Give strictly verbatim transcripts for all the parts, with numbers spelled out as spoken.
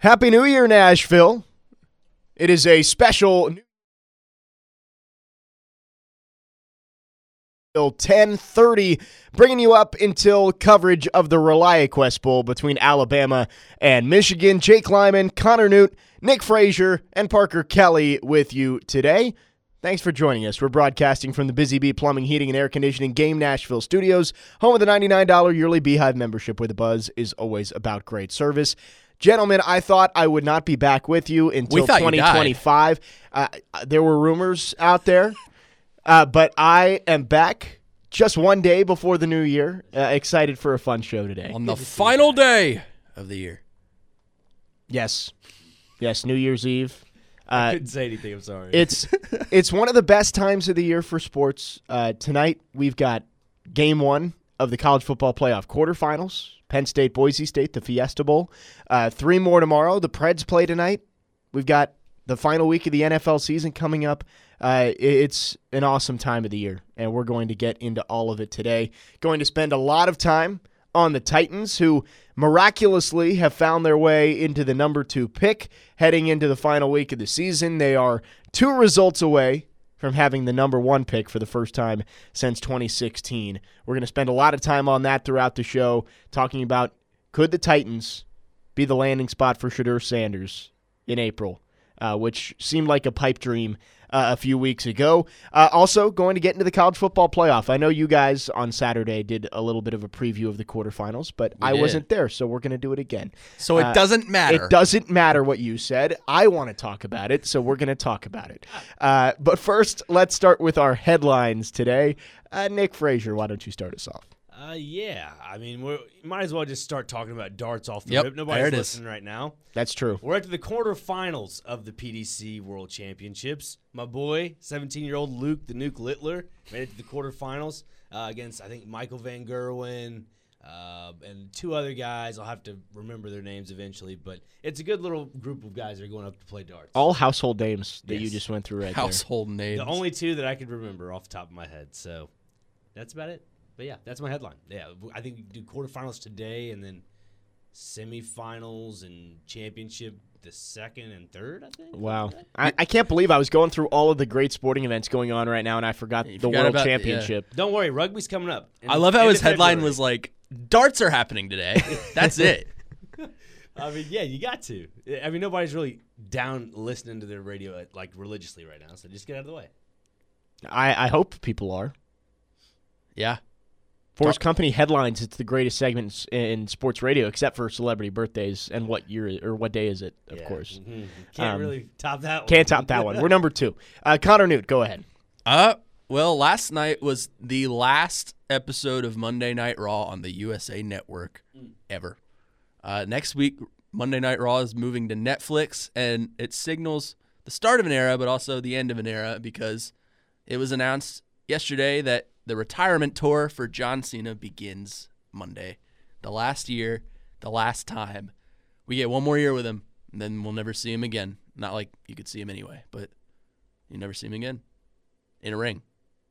Happy New Year, Nashville. It is a special till ten thirty, bringing you up until coverage of the ReliaQuest Bowl between Alabama and Michigan. Jake Lyman, Connor Newt, Nick Frazier, and Parker Kelly with you today. Thanks for joining us. We're broadcasting from the Busy Bee Plumbing, Heating, and Air Conditioning Game Nashville Studios, home of the ninety-nine dollars yearly Beehive membership, where the buzz is always about great service. Gentlemen, I thought I would not be back with you until twenty twenty-five. Uh, there were rumors out there, uh, but I am back just one day before the new year. Uh, excited for a fun show today. On the final day of the year. Yes. Yes, New Year's Eve. Uh, I couldn't say anything, I'm sorry. It's it's one of the best times of the year for sports. Uh, tonight, we've got game one of the college football playoff quarterfinals. Penn State, Boise State, the Fiesta Bowl. Uh, three more tomorrow. The Preds play tonight. We've got the final week of the N F L season coming up. Uh, it's an awesome time of the year, and we're going to get into all of it today. Going to spend a lot of time on the Titans, who miraculously have found their way into the number two pick heading into the final week of the season. They are two results away from having the number one pick for the first time since twenty sixteen. We're going to spend a lot of time on that throughout the show, talking about could the Titans be the landing spot for Shedeur Sanders in April, uh, which seemed like a pipe dream uh, a few weeks ago. Uh, also, going to get into the college football playoff. I know you guys on Saturday did a little bit of a preview of the quarterfinals, but We I did. wasn't there, so we're going to do it again. So it Uh, doesn't matter. It doesn't matter what you said. I want to talk about it, so we're going to talk about it. Uh, but first, let's start with our headlines today. Uh, Nick Frazier, why don't you start us off? Uh, yeah, I mean, we might as well just start talking about darts off the Yep, rip. there Nobody's it is. listening right now. That's true. We're at the quarterfinals of the P D C World Championships. My boy, seventeen-year-old Luke the Nuke Littler, made it to the quarterfinals uh, against, I think, Michael Van Gerwen uh, and two other guys. I'll have to remember their names eventually, but it's a good little group of guys that are going up to play darts. All household names that you Yes. just went through right Household names. The only two that I could remember off the top of my head. So that's about it. But yeah, that's my headline. Yeah, I think we do quarterfinals today, and then semifinals and championship the second and third, I think. there. Wow. I, I can't believe I was going through all of the great sporting events going on right now, and I forgot You the forgot World about- yeah. Championship. Don't worry, rugby's coming up. in I love how end his of headline February. was like, darts are happening today. That's it. I mean, yeah, you got to. I mean, nobody's really down listening to their radio like religiously right now, so just get out of the way. I, I hope people are. Yeah. Force Company headlines, it's the greatest segment in in sports radio, except for celebrity birthdays and what year or what day is it, of Yeah. course. Mhm. Can't Um, really top that one. Can't top that one. We're number two. Uh, Connor Newt, go ahead. Uh, well, last night was the last episode of Monday Night Raw on the U S A Network ever. Uh, next week, Monday Night Raw is moving to Netflix, and it signals the start of an era, but also the end of an era, because it was announced yesterday that the retirement tour for John Cena begins Monday. The last year, the last time. We get one more year with him, and then we'll never see him again. Not like you could see him anyway, but you never see him again in a ring.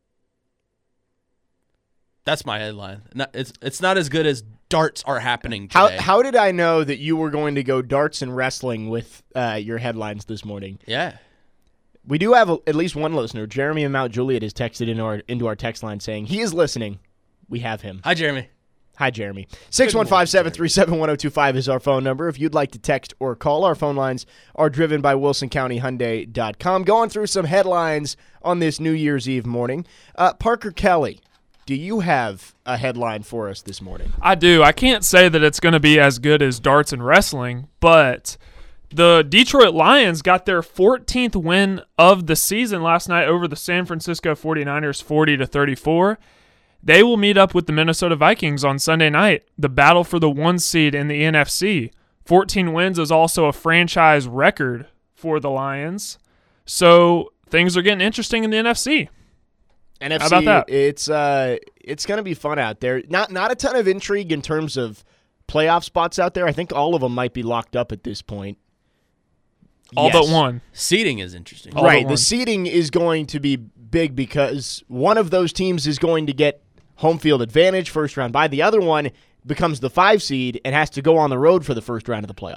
That's my headline. Not, it's it's not as good as darts are happening How today. how did I know that you were going to go darts and wrestling with uh, your headlines this morning? Yeah. We do have a, at least one listener. Jeremy in Mount Juliet has texted into our into our text line saying he is listening. We have him. Hi, Jeremy. Hi, Jeremy. six one five, seven three seven, one oh two five is our phone number. If you'd like to text or call, our phone lines are driven by wilson county hyundai dot com. Going through some headlines on this New Year's Eve morning. Uh, Parker Kelly, do you have a headline for us this morning? I do. I can't say that it's going to be as good as darts and wrestling, but the Detroit Lions got their fourteenth win of the season last night over the San Francisco forty-niners, forty to thirty-four. They will meet up with the Minnesota Vikings on Sunday night, the battle for the one seed in the N F C. fourteen wins is also a franchise record for the Lions. So things are getting interesting in the N F C. N F C, How about that? it's uh, it's going to be fun out there. Not not a ton of intrigue in terms of playoff spots out there. I think all of them might be locked up at this point. All Yes. but one. Seating is interesting. All but Right, one. the seeding is going to be big because one of those teams is going to get home field advantage, first round bye. The other one becomes the five seed and has to go on the road for the first round of the playoffs.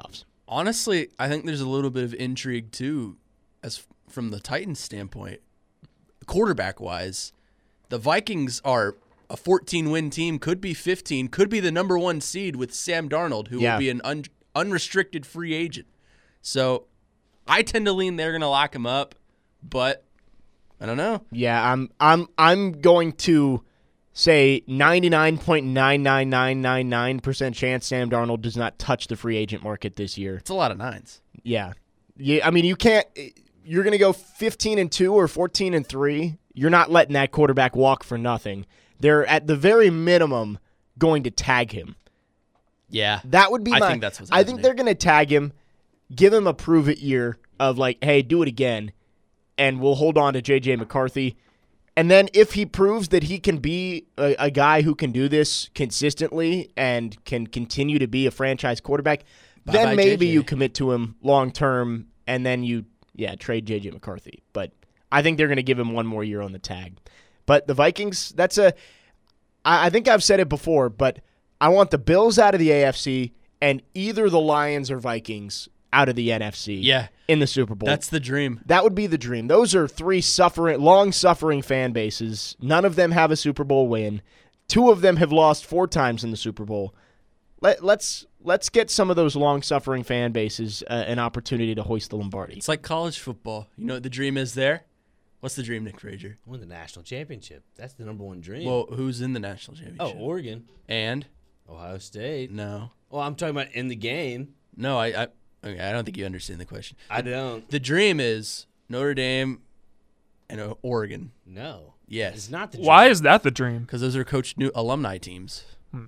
Honestly, I think there's a little bit of intrigue too, as from the Titans' standpoint, quarterback-wise. The Vikings are a fourteen-win team, could be fifteen, could be the number one seed with Sam Darnold, who Yeah. will be an un- unrestricted free agent. So I tend to lean they're going to lock him up, but I don't know. Yeah, I'm I'm I'm going to say ninety-nine point nine nine nine nine nine percent chance Sam Darnold does not touch the free agent market this year. It's a lot of nines. Yeah. Yeah, I mean, you can't you're going to go fifteen and two or fourteen and three. You're not letting that quarterback walk for nothing. They're at the very minimum going to tag him. Yeah. That would be I my think that's what's I think happening. they're going to tag him, give him a prove it year of like, "Hey, do it again." And we'll hold on to J J McCarthy. And then if he proves that he can be a, a guy who can do this consistently and can continue to be a franchise quarterback, Bye-bye, then maybe J J. you commit to him long term and then you, yeah, trade J J McCarthy. But I think they're going to give him one more year on the tag. But the Vikings, that's a, I, I think I've said it before, but I want the Bills out of the A F C and either the Lions or Vikings out of the N F C Yeah. in the Super Bowl. That's the dream. That would be the dream. Those are three suffering, long-suffering fan bases. None of them have a Super Bowl win. Two of them have lost four times in the Super Bowl. Let, let's let's get some of those long-suffering fan bases uh, an opportunity to hoist the Lombardi. It's like college football. You know what the dream is there? What's the dream, Nick Frazier? Win the national championship. That's the number one dream. Well, who's in the national oh, championship? Oregon, And? Ohio State. No. Well, I'm talking about in the game. No, I, I okay, I don't think you understand the question. I don't. The dream is Notre Dame and uh, Oregon. No. Yes. It's not the. Why dream. is that the dream? Because those are coached new alumni teams.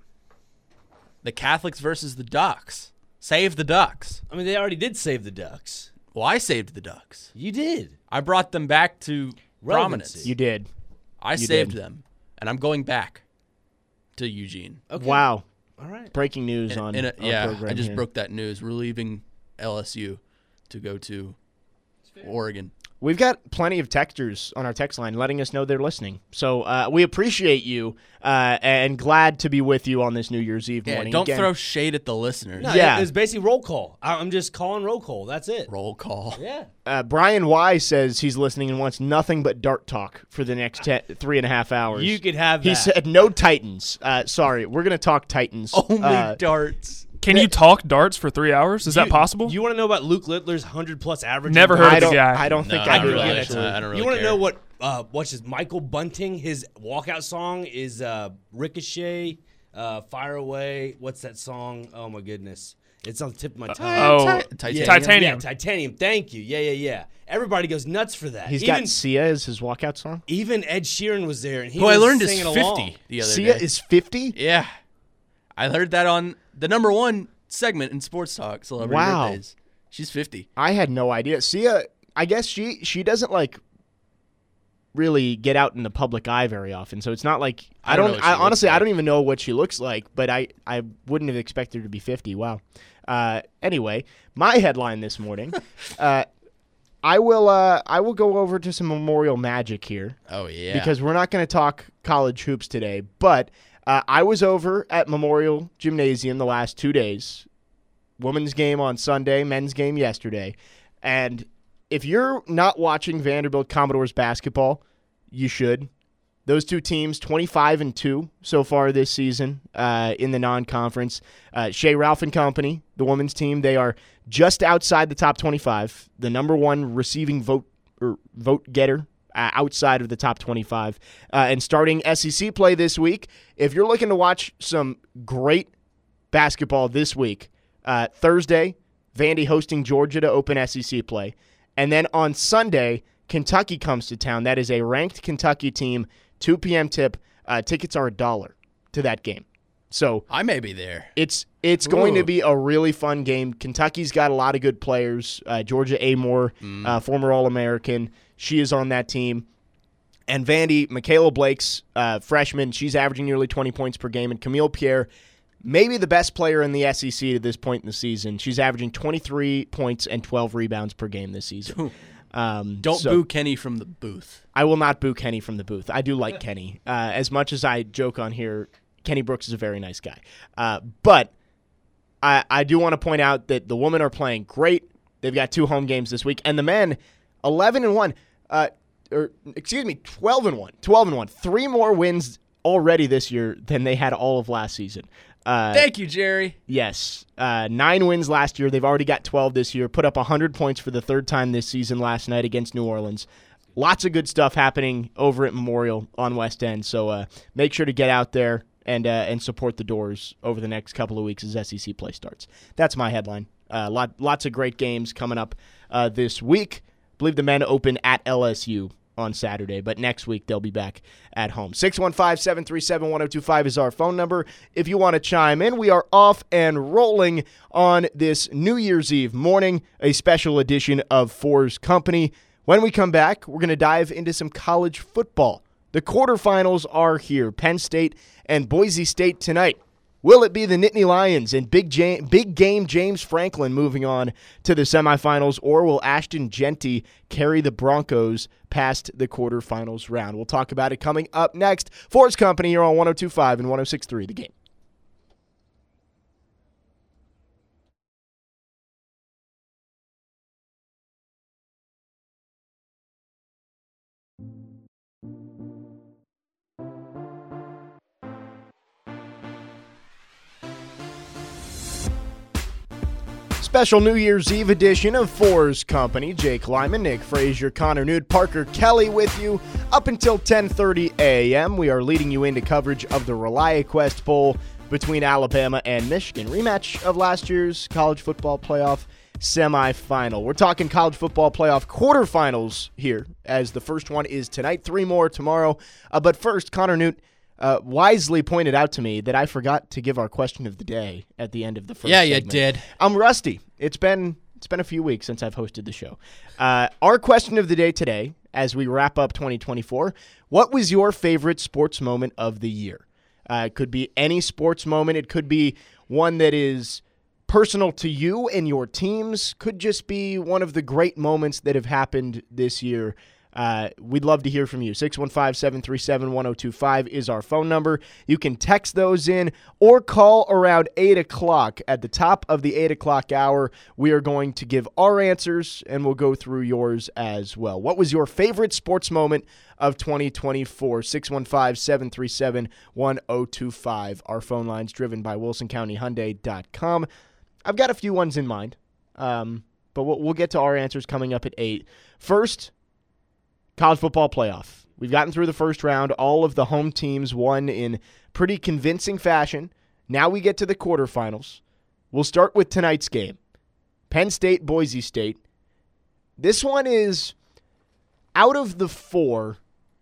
The Catholics versus the Ducks. Save the Ducks. I mean, they already did save the Ducks. Well, I saved the Ducks. You did. I brought them back to prominence. Relevancy. You did. I you saved did. them, and I'm going back to Eugene. Okay. Wow. All right. Breaking news on In a- our yeah, program I just here. broke that news. We're leaving L S U to go to Oregon. We've got plenty of texters on our text line letting us know they're listening. So uh, we appreciate you uh, and glad to be with you on this New Year's Eve Yeah, morning. don't Again, throw shade at the listeners. No, Yeah. it was basically roll call. I- I'm just calling roll call. That's it. Roll call. Yeah. Uh, Brian Y says he's listening and wants nothing but dart talk for the next te- three and a half hours. You could have that. He said no Titans. Uh, sorry, we're going to talk Titans. Only Uh, darts. Can you talk darts for three hours? Is that You- possible? You want to know about Luke Littler's hundred plus average? Never in heard I of the don't, guy. I don't think No, I not do, really. actually. I don't really You want to care. know what? Uh, what's his Michael Bunting? His walkout song is uh, "Ricochet," uh, "Fire Away." What's that song? Oh my goodness, it's on the tip of my tongue. oh, Titanium. Titanium. Yeah, Titanium. Thank you. Yeah, yeah, yeah. Everybody goes nuts for that. He's even, got Sia as his walkout song. even Ed Sheeran was there, and he Who was I learned is singing fifty along. the other Sia day. is fifty? Yeah. I heard that on the number one segment in Sports Talk, Celebrity Wow. Birthdays. She's fifty. I had no idea. Sia, I guess she she doesn't like really get out in the public eye very often. So it's not like I I don't don't. know what I, she looks honestly, I like. don't even know what she looks like. But I I wouldn't have expected her to be fifty. Wow. Uh, anyway, my headline this morning. uh, I will uh, I will go over to some Memorial Magic here. Oh, yeah. Because we're not going to talk college hoops today. But uh, I was over at Memorial Gymnasium the last two days. Women's game on Sunday, men's game yesterday. And if you're not watching Vanderbilt Commodores basketball, you should. Those two teams, twenty-five and two so far this season uh, in the non-conference. Uh, Shea Ralph and company, the women's team, they are just outside the top twenty-five, the number one receiving vote or vote getter uh, outside of the top twenty-five. Uh, and starting S E C play this week, if you're looking to watch some great basketball this week, uh, Thursday, Vandy hosting Georgia to open S E C play. And then on Sunday, Kentucky comes to town. That is a ranked Kentucky team, two p.m. tip. Uh, tickets are a dollar to that game. So I may be there. it's it's going to Ooh. be a really fun game. Kentucky's got a lot of good players. Uh, Georgia Amore, uh, former All-American, she is on that team. And Vandy, Michaela Blake's uh, freshman, she's averaging nearly twenty points per game. And Camille Pierre, maybe the best player in the S E C to this point in the season. She's averaging twenty-three points and twelve rebounds per game this season. Um, Don't so- boo Kenny from the booth. I will not boo Kenny from the booth. I do like Kenny. Uh, as much as I joke on here, Kenny Brooks is a very nice guy. Uh, but I, I do want to point out that the women are playing great. They've got two home games this week. And the men, eleven and one. Uh, or, excuse me, twelve and one. twelve and one. Three more wins already this year than they had all of last season. Uh, Thank you, Jerry. Yes. Uh, nine wins last year. They've already got twelve this year. Put up one hundred points for the third time this season last night against New Orleans. Lots of good stuff happening over at Memorial on West End. So uh, make sure to get out there and uh, and support the Doors over the next couple of weeks as S E C play starts. That's my headline. Uh, lot, lots of great games coming up uh, this week. I believe the men open at L S U on Saturday, but next week they'll be back at home. six one five, seven three seven, one oh two five is our phone number. If you want to chime in, we are off and rolling on this New Year's Eve morning, a special edition of Fours Company. When we come back, we're going to dive into some college football. The quarterfinals are here. Penn State and Boise State tonight. Will it be the Nittany Lions and big, Jam- big game James Franklin moving on to the semifinals, or will Ashton Jeanty carry the Broncos past the quarterfinals round? We'll talk about it coming up next. Fours Company here on one oh two point five and one oh six point three The Game. Special New Year's Eve edition of Fours Company. Jake Lyman, Nick Frazier, Connor Nude, Parker Kelly with you up until ten thirty a.m. We are leading you into coverage of the ReliaQuest Bowl between Alabama and Michigan. Rematch of last year's college football playoff semifinal. We're talking college football playoff quarterfinals here, as the first one is tonight. Three more tomorrow. Uh, but first, Connor Nude Uh, wisely pointed out to me that I forgot to give our question of the day at the end of the first Yeah, segment. you did. I'm rusty. It's been it's been a few weeks since I've hosted the show. Uh, our question of the day today, as we wrap up twenty twenty-four, what was your favorite sports moment of the year? Uh, it could be any sports moment. It could be one that is personal to you and your teams. Could just be one of the great moments that have happened this year. Uh, we'd love to hear from you. six one five, seven three seven, one oh two five is our phone number. You can text those in or call around eight o'clock. At the top of the eight o'clock hour, we are going to give our answers, and we'll go through yours as well. What was your favorite sports moment of twenty twenty-four? six one five, seven three seven, one oh two five. Our phone line's driven by wilson county hyundai dot com. I've got a few ones in mind, um, but we'll, we'll get to our answers coming up at eight. First, college football playoff. We've gotten through the first round. All of the home teams won in pretty convincing fashion. Now we get to the quarterfinals. We'll start with tonight's game. Penn State, Boise State. This one is, out of the four,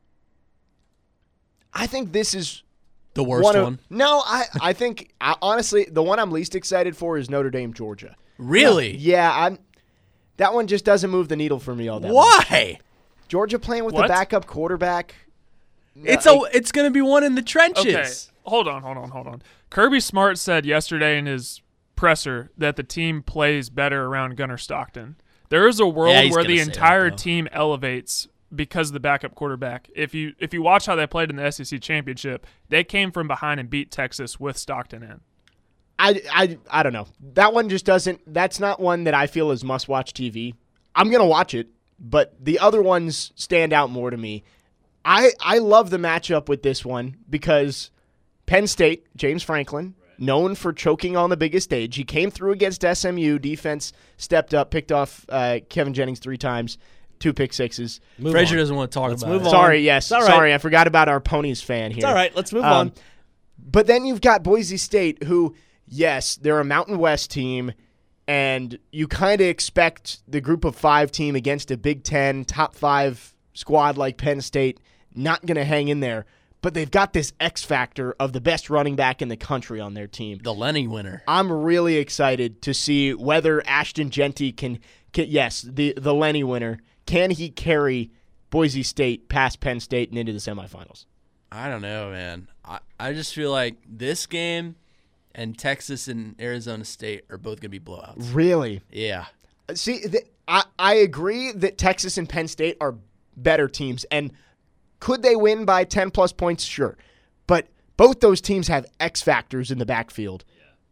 I think this is The worst one. one. Of, no, I, I think, I, honestly, the one I'm least excited for is Notre Dame, Georgia. Really? Yeah, I'm. That one just doesn't move the needle for me all that much. Why? Georgia playing with What? the backup quarterback. It's No, a. It's gonna be one in the trenches. Okay, hold on, hold on, hold on. Kirby Smart said yesterday in his presser that the team plays better around Gunnar Stockton. There is a world Yeah, he's where gonna the say that, entire though. team elevates because of the backup quarterback. If you if you watch how they played in the S E C championship, they came from behind and beat Texas with Stockton in. I, I, I don't know. That one just doesn't. That's not one that I feel is must-watch T V. I'm gonna watch it, but the other ones stand out more to me. I I love the matchup with this one because Penn State, James Franklin, known for choking on the biggest stage. He came through against S M U. Defense stepped up, picked off uh, Kevin Jennings three times, two pick sixes. Move Frazier on. doesn't want to talk Let's about move it. on. Sorry, yes, all right. sorry, I forgot about our Ponies fan here. It's all right. Let's move Um, on. But then you've got Boise State, who, yes, they're a Mountain West team, and you kind of expect the group of five team against a Big Ten top five squad like Penn State not going to hang in there. But they've got this X factor of the best running back in the country on their team. The Lenny winner. I'm really excited to see whether Ashton Jeanty can, can yes, the, the Lenny winner, can he carry Boise State past Penn State and into the semifinals? I don't know, man. I, I just feel like this game and Texas and Arizona State are both going to be blowouts. Really? Yeah. See, th- I, I agree that Texas and Penn State are better teams, and could they win by ten plus points? Sure. But both those teams have X factors in the backfield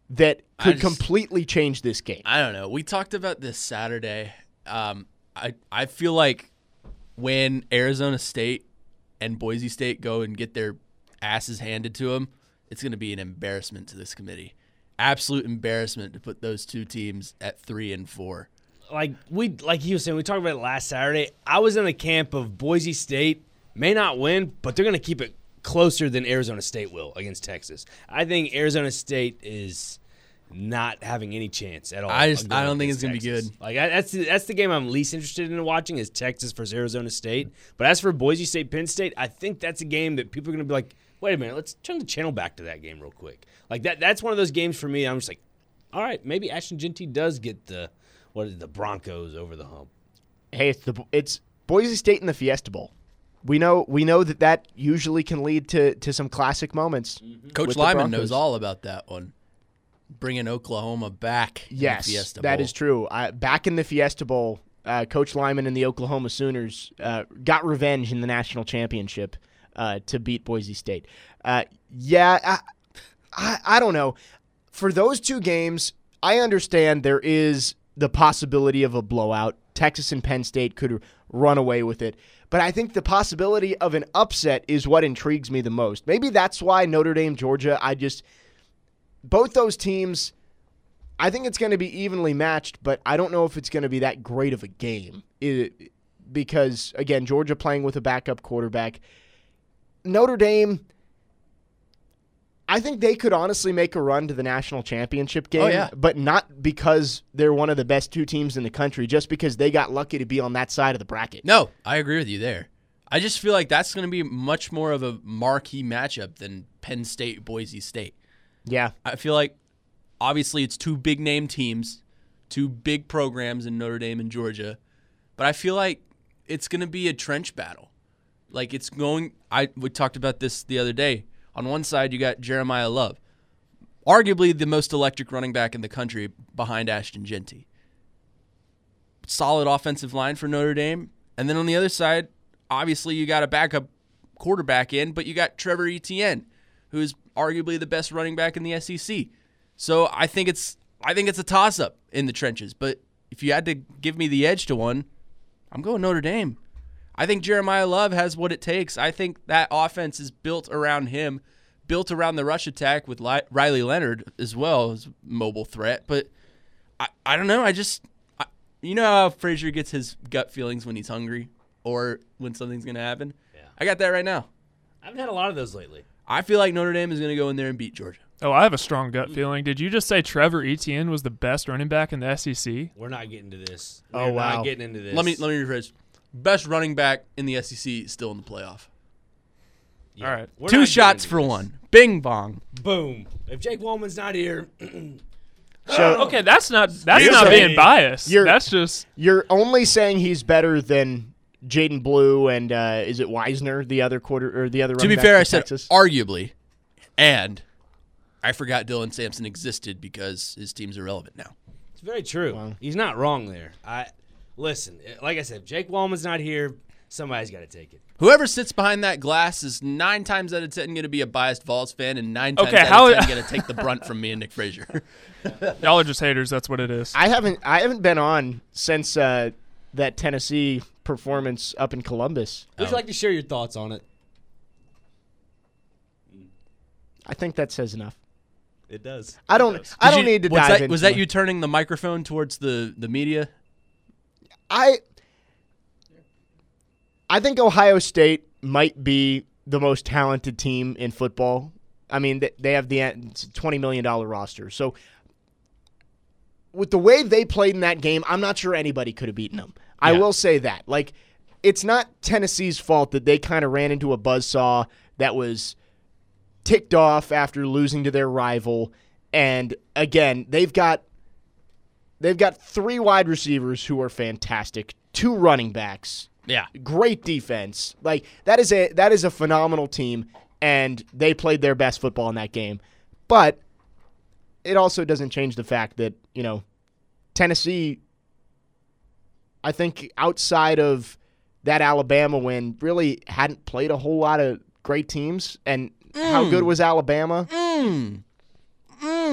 that I could just- completely change this game. I don't know. We talked about this Saturday. Um, I I feel like when Arizona State and Boise State go and get their asses handed to them, it's going to be an embarrassment to this committee. Absolute embarrassment to put those two teams at three and four. Like we, like he was saying, we talked about it last Saturday. I was in the camp of Boise State may not win, but they're going to keep it closer than Arizona State will against Texas. I think Arizona State is not having any chance at all. I just- of going I don't think against it's gonna be Texas. good. Like I, that's the, that's the game I'm least interested in watching is Texas versus Arizona State. But as for Boise State, Penn State, I think that's a game that people are going to be like, wait a minute, let's turn the channel back to that game real quick. Like that, that's one of those games for me. I'm just like, all right, maybe Ashton Genty does get the what is it, the Broncos over the hump. Hey, it's the it's Boise State in the Fiesta Bowl. We know we know that that usually can lead to, to some classic moments. Coach with the Lyman Broncos. knows all about that one. Bringing Oklahoma back. Yes, in the Fiesta that Bowl. is true. Uh, back in the Fiesta Bowl, uh, Coach Lyman and the Oklahoma Sooners uh, got revenge in the national championship uh, to beat Boise State. Uh, yeah, I, I, I don't know. For those two games, I understand there is the possibility of a blowout. Texas and Penn State could run away with it. But I think the possibility of an upset is what intrigues me the most. Maybe that's why Notre Dame, Georgia, I just – both those teams, I think it's going to be evenly matched, but I don't know if it's going to be that great of a game. It, because, again, Georgia playing with a backup quarterback. Notre Dame, I think they could honestly make a run to the national championship game, Oh, yeah. but not because they're one of the best two teams in the country, just because they got lucky to be on that side of the bracket. No, I agree with you there. I just feel like that's going to be much more of a marquee matchup than Penn State, Boise State. Yeah. I feel like obviously it's two big name teams, two big programs in Notre Dame and Georgia, but I feel like it's going to be a trench battle. Like it's going I we talked about this the other day. On one side you got Jeremiah Love, arguably the most electric running back in the country behind Ashton Genty. Solid offensive line for Notre Dame. And then on the other side, obviously you got a backup quarterback in, but you got Trevor Etienne, who's arguably the best running back in the S E C. So I think it's I think it's a toss-up in the trenches. But if you had to give me the edge to one, I'm going Notre Dame. I think Jeremiah Love has what it takes. I think that offense is built around him, built around the rush attack with Li- Riley Leonard as well as mobile threat. But I, I don't know. I just I, you know how Frazier gets his gut feelings when he's hungry or when something's going to happen? Yeah. I got that right now. I haven't had a lot of those lately. I feel like Notre Dame is going to go in there and beat Georgia. Oh, I have a strong gut feeling. Did you just say Trevor Etienne was the best running back in the S E C? We're not getting to this. Oh, We're wow. not getting into this. Let me let me rephrase. Best running back in the S E C is still in the playoff. Yeah. All right. We're Two not shots getting for into this. one. Bing bong. Boom. If Jake Wallman's not here, So Okay, that's not that's Here's not a- being biased. You're- That's just you're only saying he's better than Jaden Blue and uh, is it Wisner, the other quarter or the other? To running be back fair, for I said Texas? arguably, and I forgot Dylan Sampson existed because his team's irrelevant now. it's very true. Wow. He's not wrong there. I listen. Like I said, if Jake Wallman's not here, somebody's got to take it. Whoever sits behind that glass is nine times out of ten going to be a biased Vols fan, and nine times Okay, out how- of ten going to take the brunt from me and Nick Frazier. y'all are just haters. That's what it is. I haven't I haven't been on since uh, that Tennessee performance up in Columbus. Would you like to share your thoughts on it? I think that says enough. It does. I don't I Did don't you- need to was dive that, into Was that it. you turning the microphone towards the, the media? I I think Ohio State might be the most talented team in football. I mean, they- they have the it's a twenty million dollars roster. So with the way they played in that game, I'm not sure anybody could have beaten them. I Yeah. will say that. Like, it's not Tennessee's fault that they kind of ran into a buzzsaw that was ticked off after losing to their rival. And again, they've got they've got three wide receivers who are fantastic, two running backs, Yeah. great defense. Like that is a that is a phenomenal team, and they played their best football in that game. But it also doesn't change the fact that, you know, Tennessee, I think outside of that Alabama win, really hadn't played a whole lot of great teams. And how good was Alabama? Mm. Mm.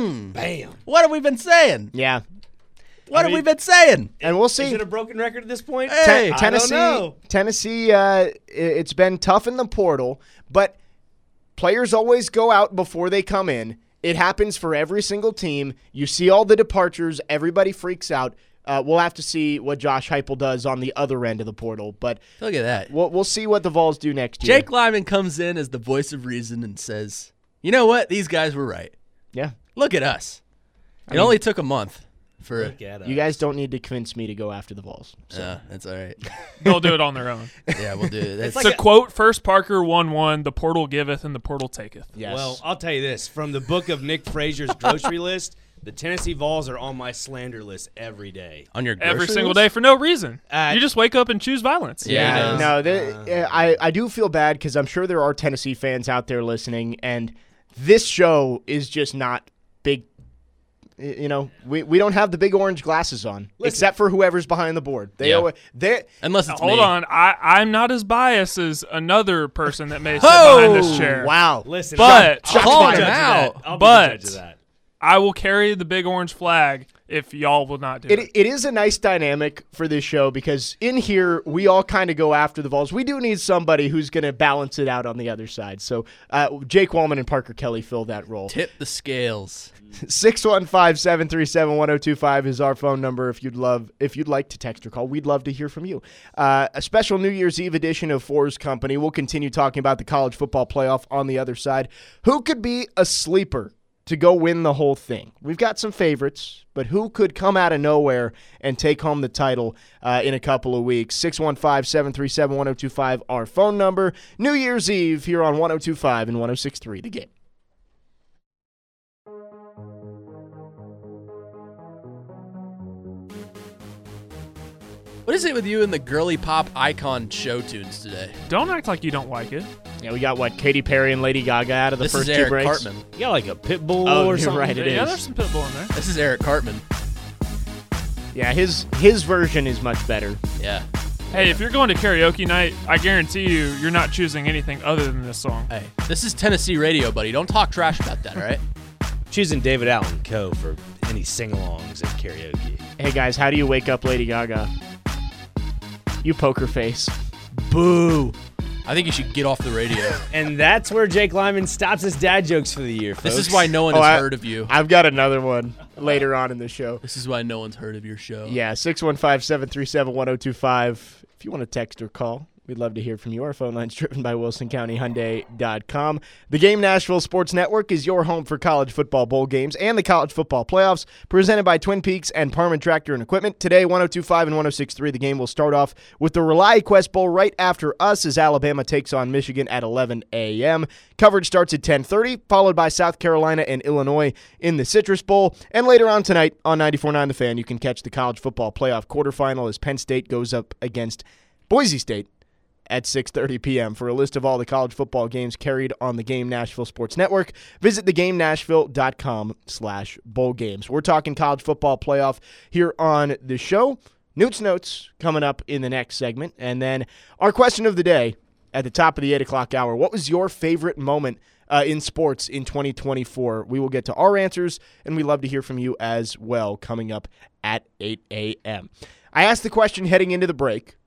Mm. Bam. What have we been saying? Yeah. What I have mean- we been saying? And we'll Is see. it a broken record at this point? Hey, I Tennessee, don't know. Tennessee, uh, i- it's been tough in the portal, but players always go out before they come in. It happens for every single team. You see all the departures. Everybody freaks out. Uh, we'll have to see what Josh Heupel does on the other end of the portal, but Look at that. we'll, we'll see what the Vols do next year. Jake Lyman comes in as the voice of reason and says, you know what? These guys were right. Yeah. Look at us. It only took a month for Look at us. You guys don't need to convince me to go after the Vols. So. Yeah, that's all right. They'll do it on their own. Yeah, we'll do it. That's like to a- quote First Parker one one, the portal giveth and the portal taketh. Yes. Well, I'll tell you this. From the book of Nick Frazier's grocery list, the Tennessee Vols are on my slander list every day. on your Every grocery single list? day for no reason. Uh, you just wake up and choose violence. Yeah, Yeah, it is. no, they, uh, I, I do feel bad because I'm sure there are Tennessee fans out there listening, and this show is just not big. y- You know, we, we don't have the big orange glasses on, Listen. except for whoever's behind the board. They Yeah. always, they Unless it's Hold me. on. I, I'm not as biased as another person that may sit behind this chair. wow. Listen, But- I'll, I'll Call be the him judge of out. that. I'll But- be the judge of that. I will carry the big orange flag if y'all will not do it. It, it is a nice dynamic for this show because in here we all kind of go after the Vols. We do need somebody who's going to balance it out on the other side. So uh, Jake Wallman and Parker Kelly fill that role. Tip the scales. six one five, seven three seven, one oh two five is our phone number if you'd love if you'd like to text or call. We'd love to hear from you. Uh, a special New Year's Eve edition of Fours Company. We'll continue talking about the college football playoff on the other side. Who could be a sleeper to go win the whole thing? We've got some favorites, but who could come out of nowhere and take home the title uh, in a couple of weeks? six one five, seven three seven, one oh two five, our phone number. New Year's Eve here on one oh two five and one oh six three The Game. What is it with you and the girly pop icon show tunes today? Don't act like you don't like it. Yeah, we got what, Katy Perry and Lady Gaga out of the This first is two Eric breaks. Cartman. You got like a pit bull Oh, or you're something? right, it yeah, is. there's some pitbull in there. This is Eric Cartman. Yeah, his his version is much better. Yeah. Hey, if you're going to karaoke night, I guarantee you, you're not choosing anything other than this song. Hey, this is Tennessee radio, buddy. Don't talk trash about that, all right? Choosing David Allen Coe for any sing-alongs at karaoke. Hey guys, how do you wake up Lady Gaga? You poker face. Boo. I think you should get off the radio. And that's where Jake Lyman stops his dad jokes for the year, folks. This is why no one Oh, has I- heard of you. I've got another one later on in the show. This is why no one's heard of your show. Yeah, six one five, seven three seven, one oh two five. If you want to text or call, we'd love to hear from you. Our phone line's driven by Wilson County Hyundai dot com. The Game Nashville Sports Network is your home for college football bowl games and the college football playoffs, presented by Twin Peaks and Parman Tractor and Equipment. Today, one oh two five and one oh six three. The game will start off with the Rely Quest Bowl right after us as Alabama takes on Michigan at eleven a.m. Coverage starts at ten thirty, followed by South Carolina and Illinois in the Citrus Bowl. And later on tonight on ninety-four point nine The Fan, you can catch the college football playoff quarterfinal as Penn State goes up against Boise State at six thirty p.m. For a list of all the college football games carried on the Game Nashville Sports Network, visit the game nashville dot com slash bowl games. We're talking college football playoff here on the show. Newt's Notes coming up in the next segment. And then our question of the day at the top of the eight o'clock hour. What was your favorite moment uh, in sports in twenty twenty-four? We will get to our answers, and we'd love to hear from you as well coming up at eight a.m. I asked the question heading into the break.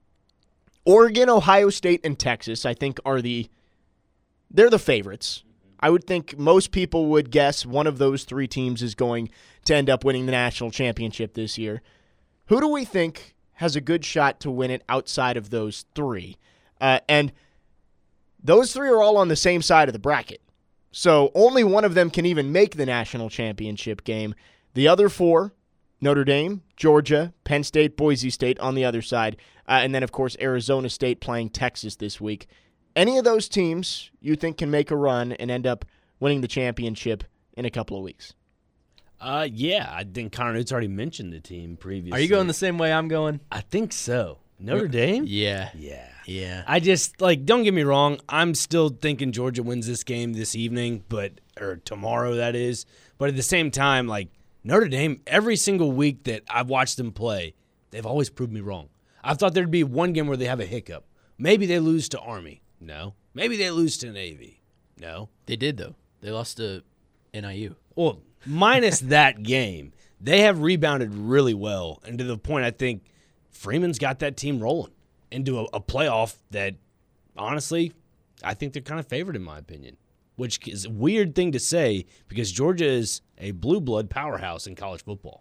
Oregon, Ohio State, and Texas, I think, are the they're the favorites. I would think most people would guess one of those three teams is going to end up winning the national championship this year. Who do we think has a good shot to win it outside of those three? Uh, and those three are all on the same side of the bracket. So only one of them can even make the national championship game. The other four, Notre Dame, Georgia, Penn State, Boise State on the other side. Uh, and then, of course, Arizona State playing Texas this week. Any of those teams you think can make a run and end up winning the championship in a couple of weeks? Uh, yeah, I think Connor Newt's already mentioned the team previously. Are you going the same way I'm going? I think so. Notre Dame? Yeah. Yeah. Yeah. I just, like, don't get me wrong. I'm still thinking Georgia wins this game this evening, but or tomorrow, that is. But at the same time, like, Notre Dame, every single week that I've watched them play, they've always proved me wrong. I thought there'd be one game where they have a hiccup. Maybe they lose to Army. No. Maybe they lose to Navy. No. They did, though. They lost to N I U. Well, minus that game, they have rebounded really well, and to the point I think Freeman's got that team rolling into a, a playoff that, honestly, I think they're kind of favored in my opinion, which is a weird thing to say because Georgia is a blue blood powerhouse in college football.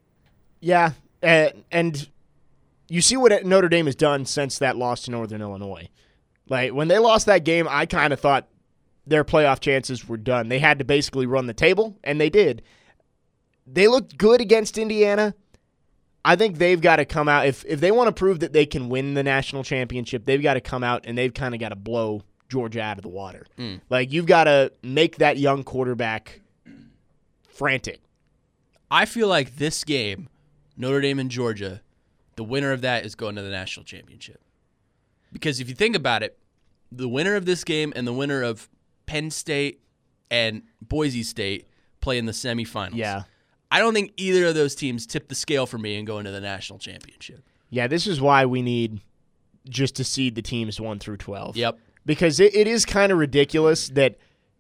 Yeah, uh, and you see what Notre Dame has done since that loss to Northern Illinois. Like when they lost that game, I kind of thought their playoff chances were done. They had to basically run the table, and they did. They looked good against Indiana. I think they've got to come out. If if they want to prove that they can win the national championship, they've got to come out and they've kind of got to blow Georgia out of the water. Mm. Like, you've got to make that young quarterback frantic. I feel like this game, Notre Dame and Georgia, the winner of that is going to the national championship. Because if you think about it, the winner of this game and the winner of Penn State and Boise State play in the semifinals. Yeah. I don't think either of those teams tip the scale for me and go into the national championship. Yeah, this is why we need just to seed the teams one through twelve. Yep. Because it, it is kind of ridiculous that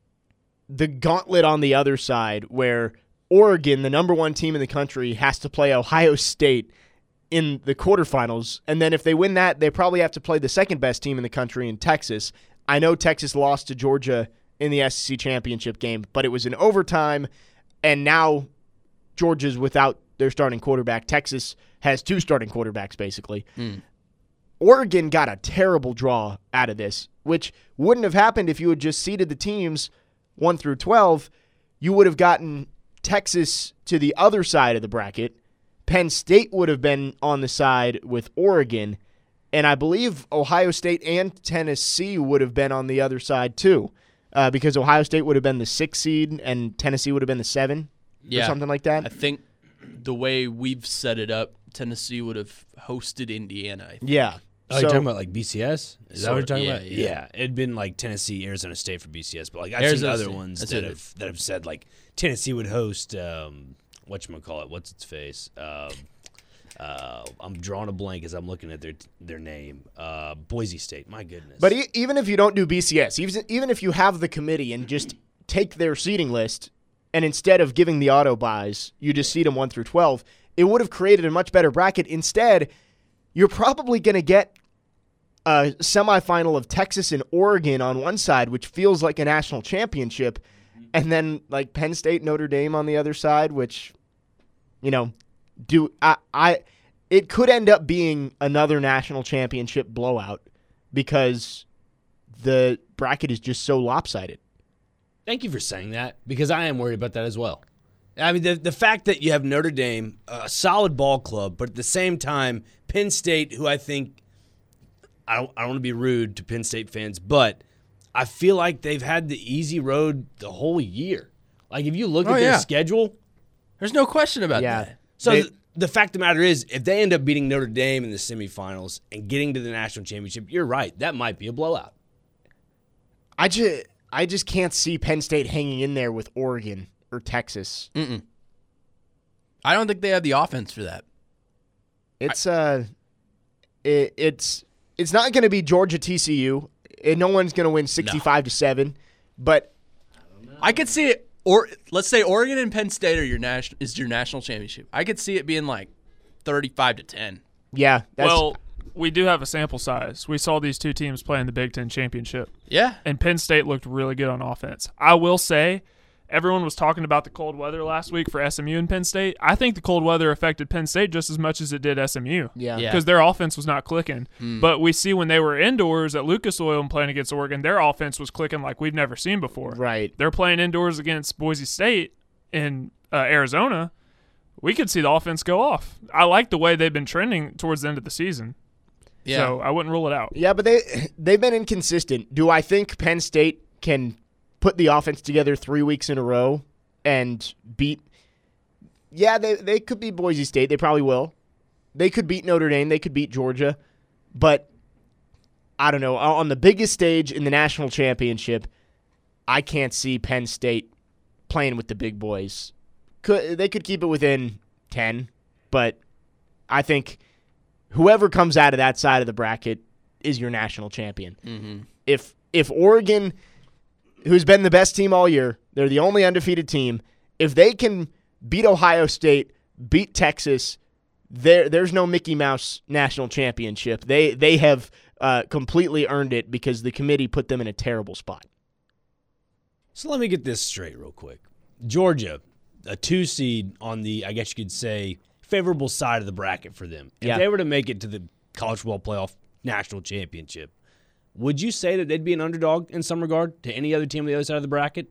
the gauntlet on the other side, where Oregon, the number one team in the country, has to play Ohio State in the quarterfinals, and then if they win that, they probably have to play the second best team in the country in Texas. I know Texas lost to Georgia in the S E C championship game, but it was in overtime, and now Georgia's without their starting quarterback. Texas has two starting quarterbacks, basically. Mm. Oregon got a terrible draw out of this, which wouldn't have happened if you had just seeded the teams one through twelve. You would have gotten Texas to the other side of the bracket. Penn State would have been on the side with Oregon, and I believe Ohio State and Tennessee would have been on the other side too, uh, because Ohio State would have been the six seed and Tennessee would have been the seven Yeah. or something like that. I think the way we've set it up, Tennessee would have hosted Indiana. I think. Yeah. Oh, So- you're talking about like B C S? Is that what you're Sort- talking yeah, about? yeah. Yeah, it'd been like Tennessee, Arizona State for B C S, but like I've Arizona seen other State. ones That's that it. have that have said like Tennessee would host um, whatchamacallit, what's its face? Um, uh, I'm drawing a blank as I'm looking at their their name. Uh, Boise State. My goodness. But e- even if you don't do B C S, even even if you have the committee and just take their seating list, and instead of giving the auto buys, you just seed them one through twelve, it would have created a much better bracket. Instead, you're probably going to get a semifinal of Texas and Oregon on one side, which feels like a national championship, and then like Penn State, Notre Dame on the other side, which, you know, do I, I it could end up being another national championship blowout because the bracket is just so lopsided. Thank you for saying that because I am worried about that as well. I mean, the the fact that you have Notre Dame, a solid ball club, but at the same time, Penn State, who I think, I don't, I don't want to be rude to Penn State fans, but I feel like they've had the easy road the whole year. Like, if you look Oh, at their yeah. schedule, There's no question about Yeah. that. so They- the, the fact of the matter is, if they end up beating Notre Dame in the semifinals and getting to the national championship, you're right, that might be a blowout. I just I just can't see Penn State hanging in there with Oregon or Texas. Mm-mm. I don't think they have the offense for that. It's uh, it, it's it's not going to be Georgia T C U. And no one's going to win sixty-five to seven. But I could see it, or let's say Oregon and Penn State are your national is your national championship. I could see it being like thirty-five to ten. yeah, that's, Well, we do have a sample size. We saw these two teams play in the Big Ten championship, Yeah, and Penn State looked really good on offense. I will say, everyone was talking about the cold weather last week for S M U and Penn State. I think the cold weather affected Penn State just as much as it did S M U. yeah. Yeah. Because their offense was not clicking. But we see when they were indoors at Lucas Oil and playing against Oregon, their offense was clicking like we've never seen before. Right. They're playing indoors against Boise State in uh, Arizona. We could see the offense go off. I like the way they've been trending towards the end of the season. yeah. So I wouldn't rule it out. Yeah, but they they've been inconsistent. Do I think Penn State can put the offense together three weeks in a row and beat? Yeah, they they could beat Boise State. They probably will. They could beat Notre Dame. They could beat Georgia. But I don't know. On the biggest stage in the national championship, I can't see Penn State playing with the big boys. Could they could keep it within ten, but I think whoever comes out of that side of the bracket is your national champion. Mm-hmm. If if Oregon, who's been the best team all year, they're the only undefeated team. if they can beat Ohio State, beat Texas, there there's no Mickey Mouse national championship. They they have uh, completely earned it because the committee put them in a terrible spot. So let me get this straight real quick. Georgia, a two seed on the, I guess you could say, favorable side of the bracket for them. If Yeah. they were to make it to the college football playoff national championship, would you say that they'd be an underdog in some regard to any other team on the other side of the bracket?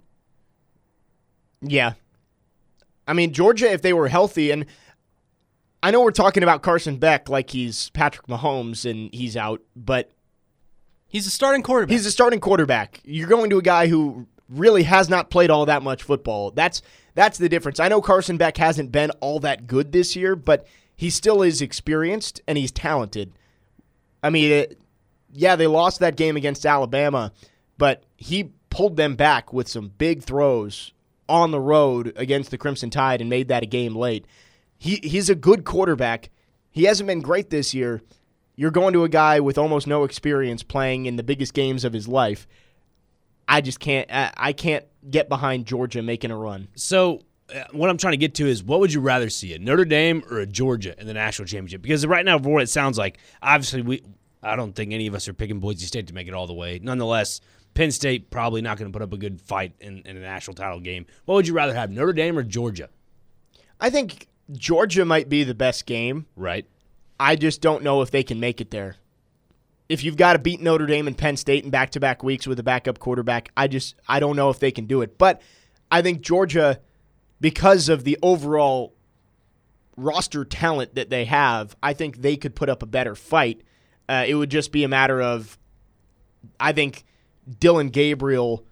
Yeah. I mean, Georgia, if they were healthy, and I know we're talking about Carson Beck like he's Patrick Mahomes and he's out, but He's a starting quarterback. he's a starting quarterback. You're going to a guy who really has not played all that much football. That's that's the difference. I know Carson Beck hasn't been all that good this year, but he still is experienced and he's talented. I mean, it, yeah, they lost that game against Alabama, but he pulled them back with some big throws on the road against the Crimson Tide and made that a game late. He he's a good quarterback. He hasn't been great this year. You're going to a guy with almost no experience playing in the biggest games of his life. I just can't I, I can't get behind Georgia making a run. So uh, what I'm trying to get to is, what would you rather see, a Notre Dame or a Georgia in the national championship? Because right now, for what it sounds like, obviously we I don't think any of us are picking Boise State to make it all the way. Nonetheless, Penn State probably not going to put up a good fight in, in a national title game. What would you rather have, Notre Dame or Georgia? I think Georgia might be the best game. Right. I just don't know if they can make it there. If you've got to beat Notre Dame and Penn State in back-to-back weeks with a backup quarterback, I just I don't know if they can do it. But I think Georgia, because of the overall roster talent that they have, I think they could put up a better fight. Uh, it would just be a matter of, I think, Dylan Gabriel,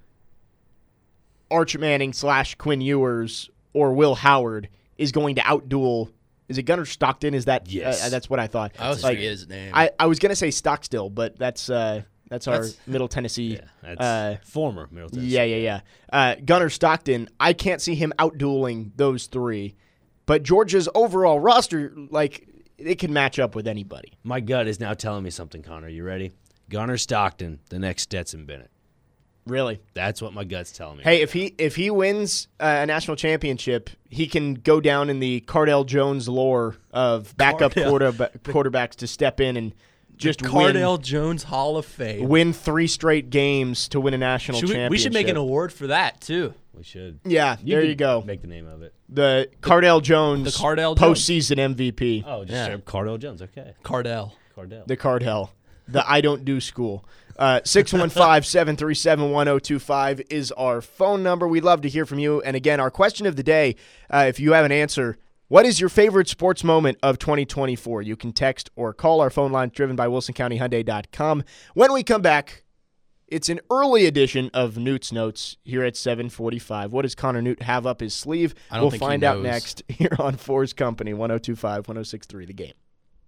Arch Manning slash Quinn Ewers, or Will Howard is going to outduel. Is it Gunnar Stockton? Is that? Yes. Uh, that's what I thought. I always Like, forget his name. I, I was gonna say Stockstill, but that's uh, that's our That's- Middle Tennessee. Yeah, that's uh, former Middle Tennessee. yeah, yeah, yeah. Uh, Gunnar Stockton. I can't see him outdueling those three, but Georgia's overall roster, like, it can match up with anybody. My gut is now telling me something, Connor. You ready? Gunnar Stockton, the next Stetson Bennett. Really. That's what my gut's telling me. Hey, if he if he wins uh, a national championship, he can go down in the Cardell Jones lore of backup Cardell. quarterback, quarterbacks to step in and just Cardell win, Jones Hall of Fame. win three straight games to win a national Should we, championship. we should make an award for that too. we should. Yeah, there could you go. Make the name of it. The Cardell Jones, the Cardell Jones. postseason M V P. Oh, just Yeah. straight up Cardell Jones. Okay. Cardell. Cardell. The Cardell. The I don't do school. Uh, six one five, seven three seven, one zero two five is our phone number. We'd love to hear from you. And again, our question of the day, uh, if you have an answer, what is your favorite sports moment of twenty twenty-four? You can text or call our phone line driven by wilson county hyundai dot com. When we come back, it's an early edition of Newt's Notes here at seven forty-five. What does Connor Newt have up his sleeve? I don't we'll think he find out knows. next here on Fours Company, one oh two five, one oh six three, The Game.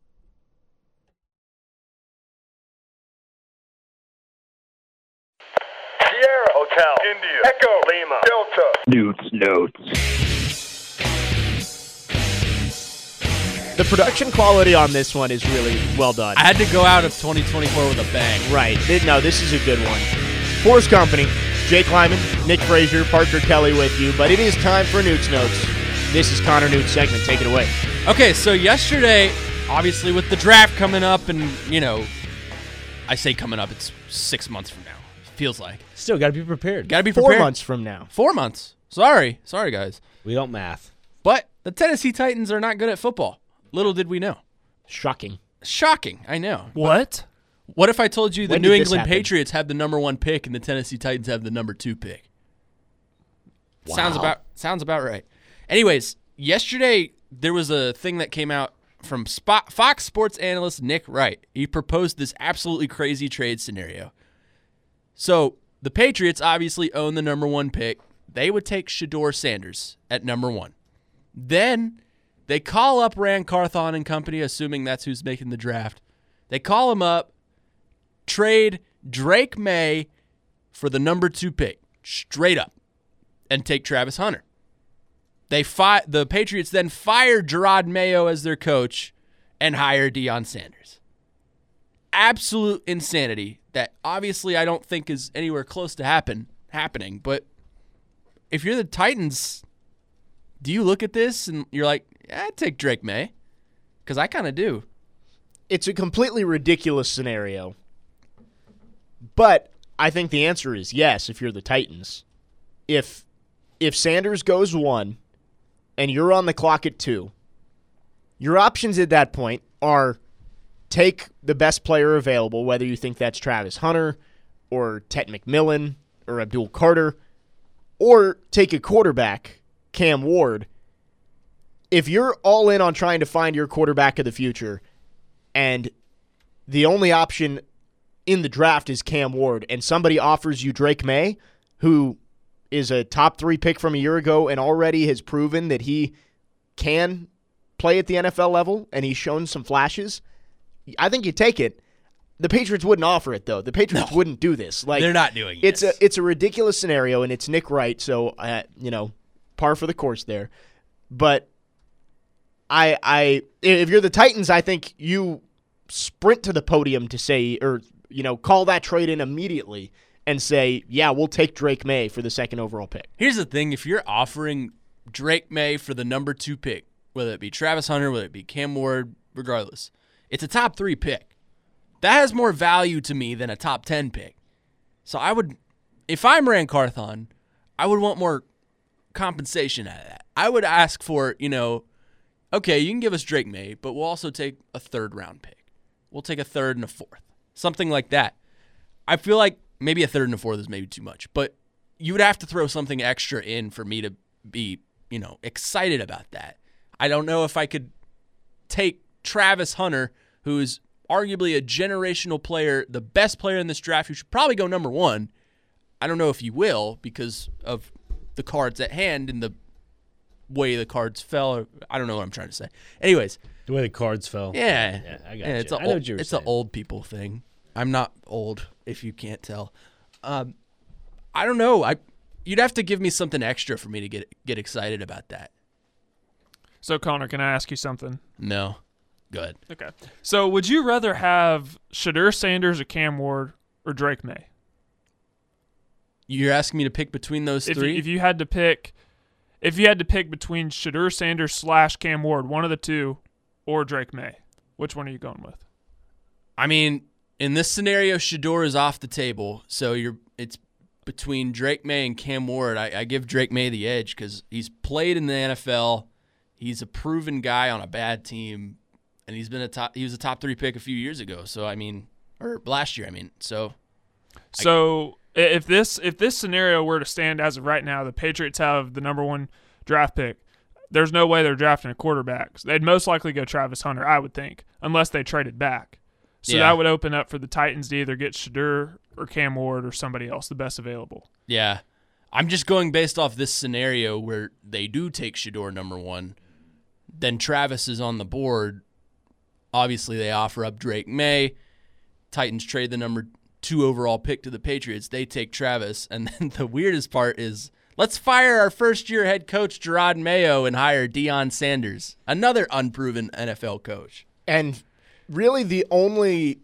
Sierra Hotel, India, Echo, Lima, Delta. Newt's Notes. The production quality on this one is really well done. I had to go out of twenty twenty-four with a bang. Right. Th- No, this is a good one. Force Company, Jake Lyman, Nick Frazier, Parker Kelly with you, but it is time for Newt's Notes. This is Connor Newt's segment. Take it away. Okay, so yesterday, obviously with the draft coming up, and you know, I say coming up, it's six months from now. Feels like. Still got to be prepared. Got to be Four prepared. months from now. Four months. Sorry, sorry guys, We don't math. but the Tennessee Titans are not good at football. Little did we know. Shocking. Shocking, I know. What? What if I told you the When New did this England happen? Patriots have the number one pick and the Tennessee Titans have the number two pick? Sounds Wow. about sounds about right. Anyways, yesterday there was a thing that came out from Spot, Fox Sports analyst Nick Wright. He proposed this absolutely crazy trade scenario. So the Patriots obviously own the number one pick. They would take Shedeur Sanders at number one. Then they call up Rand Carthon and company, assuming that's who's making the draft. They call him up, trade Drake May for the number two pick, straight up, and take Travis Hunter. They fi- The Patriots then fire Gerard Mayo as their coach and hire Deion Sanders. Absolute insanity that obviously I don't think is anywhere close to happen happening. But if you're the Titans, Do you look at this and you're like, yeah, I'd take Drake May? Because I kind of do. It's a completely ridiculous scenario. But I think the answer is yes if you're the Titans. If if Sanders goes one and you're on the clock at two, your options at that point are take the best player available, whether you think that's Travis Hunter or Ted McMillan or Abdul Carter, or take a quarterback, Cam Ward. If you're all in on trying to find your quarterback of the future and the only option in the draft is Cam Ward and somebody offers you Drake May, who is a top three pick from a year ago and already has proven that he can play at the N F L level and he's shown some flashes, I think you take it. The Patriots wouldn't offer it, though. The Patriots No. wouldn't do this. Like They're not doing it's this. a it's a ridiculous scenario, and it's Nick Wright, so uh, you know, par for the course there. But I I if you're the Titans, I think you sprint to the podium to say, or you know, call that trade in immediately and say, yeah, we'll take Drake May for the second overall pick. Here's the thing. If you're offering Drake May for the number two pick, whether it be Travis Hunter, whether it be Cam Ward, regardless, it's a top three pick. That has more value to me than a top ten pick. So I would, if I'm Ran Carthon, I would want more compensation out of that. I would ask for, you know, okay, you can give us Drake May, but we'll also take a third round pick. We'll take a third and a fourth. Something like that. I feel like maybe a third and a fourth is maybe too much, but you would have to throw something extra in for me to be, you know, excited about that. I don't know if I could take Travis Hunter, who is arguably a generational player, the best player in this draft, who should probably go number one. I don't know if you will because of the cards at hand and the way the cards fell. Or, I don't know what I'm trying to say. Anyways. The way the cards fell. Yeah. yeah I got yeah, you. it's a I know old, what you were It's saying. an old people thing. I'm not old, if you can't tell. Um, I don't know. I You'd have to give me something extra for me to get get excited about that. So, Connor, can I ask you something? No. Good. Okay. So, would you rather have Shadur Sanders or Cam Ward or Drake May? You're asking me to pick between those If three? you, if you had to pick, if you had to pick between Shadur Sanders slash Cam Ward, one of the two, or Drake May, which one are you going with? I mean, in this scenario, Shador is off the table, so you're it's between Drake May and Cam Ward. I, I give Drake May the edge because he's played in the N F L. He's a proven guy on a bad team, and he's been a top. He was a top three pick a few years ago. So I mean, or last year. I mean, so So I, if this if this scenario were to stand as of right now, the Patriots have the number one draft pick. There's no way they're drafting a quarterback. So they'd most likely go Travis Hunter, I would think, unless they traded back. So Yeah. that would open up for the Titans to either get Shadur or Cam Ward or somebody else, the best available. yeah, I'm just going based off this scenario where they do take Shador number one. Then Travis is on the board. Obviously, they offer up Drake May. Titans trade the number two overall pick to the Patriots. They take Travis. And then the weirdest part is let's fire our first-year head coach, Gerard Mayo, and hire Deion Sanders, another unproven N F L coach. And really the only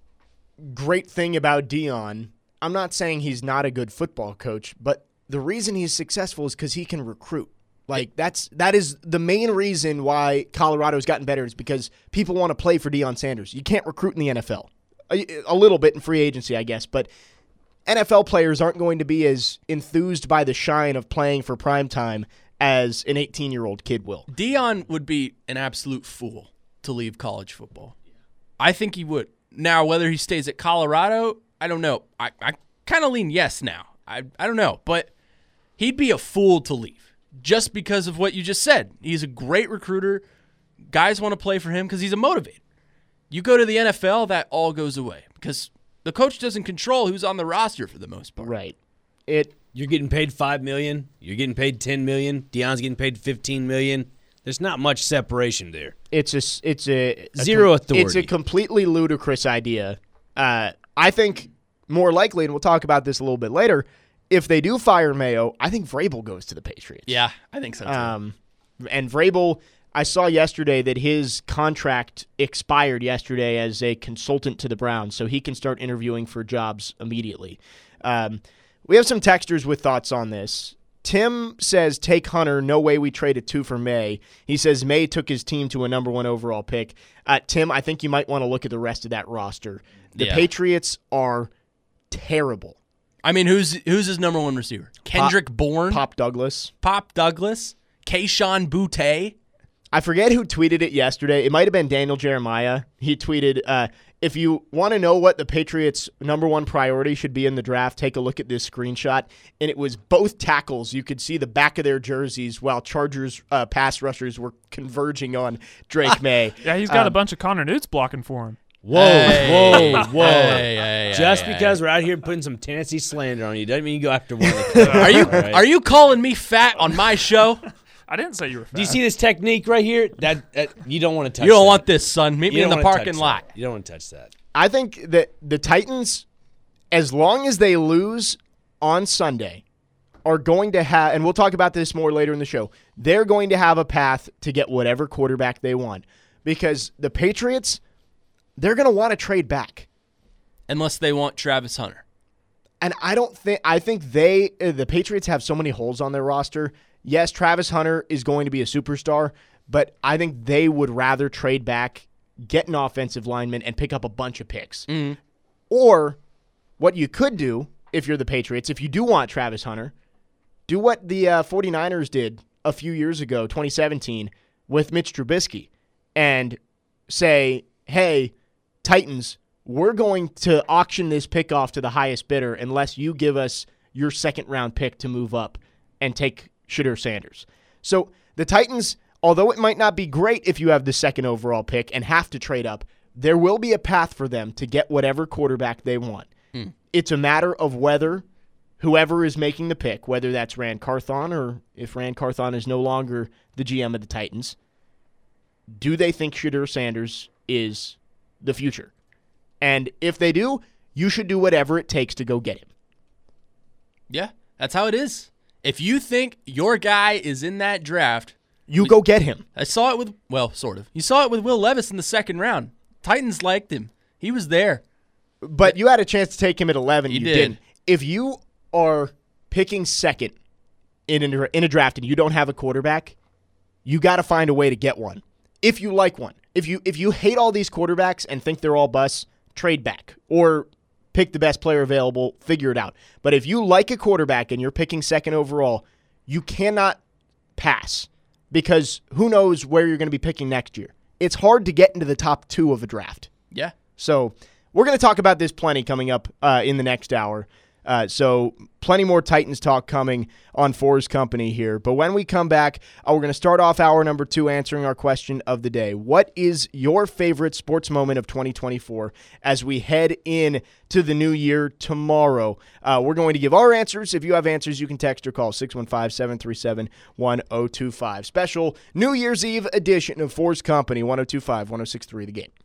great thing about Deion, I'm not saying he's not a good football coach, but the reason he's successful is because he can recruit. Like that's that is the main reason why Colorado's gotten better is because people want to play for Deion Sanders. You can't recruit in the N F L. A, a little bit in free agency, I guess, but N F L players aren't going to be as enthused by the shine of playing for primetime as an eighteen-year-old kid will. Deion would be an absolute fool to leave college football. I think he would. Now, whether he stays at Colorado, I don't know. I, I kind of lean yes now. I, I don't know. But he'd be a fool to leave just because of what you just said. He's a great recruiter. Guys want to play for him because he's a motivator. You go to the N F L, that all goes away because the coach doesn't control who's on the roster for the most part. Right. It You're getting paid five million dollars. You're getting paid ten million dollars. Deion's getting paid fifteen million dollars. There's not much separation there. It's a it's a, a Zero authority. It's a completely ludicrous idea. Uh, I think more likely, and we'll talk about this a little bit later. If they do fire Mayo, I think Vrabel goes to the Patriots. Yeah, I think so too. Um, and Vrabel, I saw yesterday that his contract expired yesterday as a consultant to the Browns, so he can start interviewing for jobs immediately. Um, we have some texters with thoughts on this. Tim says, take Hunter. No way we traded two for May. He says May took his team to a number one overall pick. Uh, Tim, I think you might want to look at the rest of that roster. The Yeah. Patriots are terrible. I mean, who's who's his number one receiver? Kendrick Bourne, Pop Douglas. Pop Douglas, Keyshawn Boutte. I forget who tweeted it yesterday. It might have been Daniel Jeremiah. He tweeted, uh, if you want to know what the Patriots' number one priority should be in the draft, take a look at this screenshot. And it was both tackles. You could see the back of their jerseys while Chargers uh, pass rushers were converging on Drake May. Yeah, he's got Um, a bunch of Connor Newts blocking for him. Whoa, Hey, whoa, whoa. hey, hey, Just hey, because we're out here putting some Tennessee slander on you doesn't mean you go after one of the Are you All right? are you calling me fat on my show? I didn't say you were fat. Do you see this technique right here? That, that you don't want to touch You don't that. want this, son. Meet You me in don't the wanna parking touch lot. that. You don't want to touch that. I think that the Titans, as long as they lose on Sunday, are going to have, and we'll talk about this more later in the show, they're going to have a path to get whatever quarterback they want. Because the Patriots, they're going to want to trade back. Unless they want Travis Hunter. And I don't think, I think they, uh, the Patriots have so many holes on their roster. Yes, Travis Hunter is going to be a superstar, but I think they would rather trade back, get an offensive lineman, and pick up a bunch of picks. Mhm. Or what you could do, if you're the Patriots, if you do want Travis Hunter, do what the uh, 49ers did a few years ago, twenty seventeen, with Mitch Trubisky, and say, hey, Titans, we're going to auction this pick off to the highest bidder unless you give us your second-round pick to move up and take Shedeur Sanders. So the Titans, although it might not be great if you have the second overall pick and have to trade up, there will be a path for them to get whatever quarterback they want. Hmm. It's a matter of whether whoever is making the pick, whether that's Rand Carthon or if Rand Carthon is no longer the G M of the Titans, do they think Shedeur Sanders is the future? And if they do, you should do whatever it takes to go get him. Yeah, that's how it is. If you think your guy is in that draft, You go get him. I saw it with, well, sort of. You saw it with Will Levis in the second round. Titans liked him. He was there. But you had a chance to take him at eleven. You You, did. didn't. If you are picking second in a, in a draft and you don't have a quarterback, you got to find a way to get one. If you like one. If you if you hate all these quarterbacks and think they're all busts, trade back or pick the best player available, figure it out. But if you like a quarterback and you're picking second overall, you cannot pass because who knows where you're going to be picking next year. It's hard to get into the top two of a draft. Yeah. So we're going to talk about this plenty coming up uh, in the next hour. Uh, so plenty more Titans talk coming on Forrest Company here. But when we come back, uh, we're going to start off hour number two answering our question of the day. What is your favorite sports moment of twenty twenty-four as we head in to the new year tomorrow? Uh, we're going to give our answers. If you have answers, you can text or call six one five, seven three seven, one oh two five. Special New Year's Eve edition of Forrest Company, one oh two five, one oh six three The Game.